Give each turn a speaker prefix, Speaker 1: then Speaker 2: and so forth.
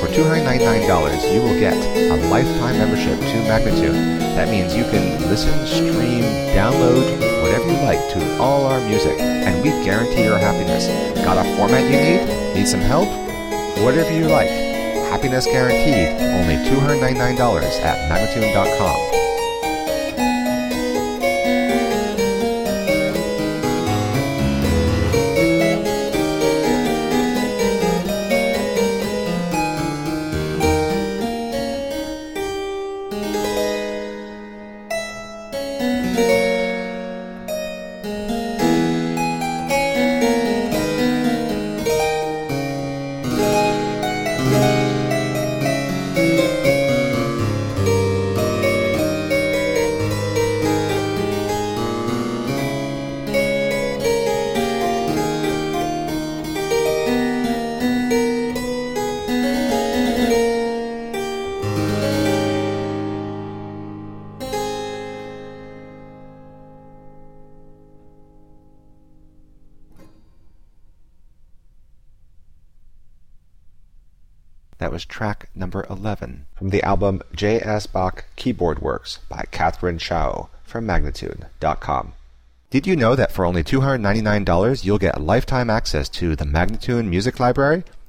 Speaker 1: For $299, you will get a lifetime membership to Magnatune. That means you can listen, stream, download, whatever you like to all our music, and we guarantee your happiness. Got a format you need? Need some help? Whatever you like. Happiness guaranteed. Only $299 at Magnatune.com. That was track number 11 from the album J.S. Bach Keyboard Works by Catherine Chow from Magnatune.com. Did you know that for only $299 you'll get lifetime access to the Magnatune Music Library?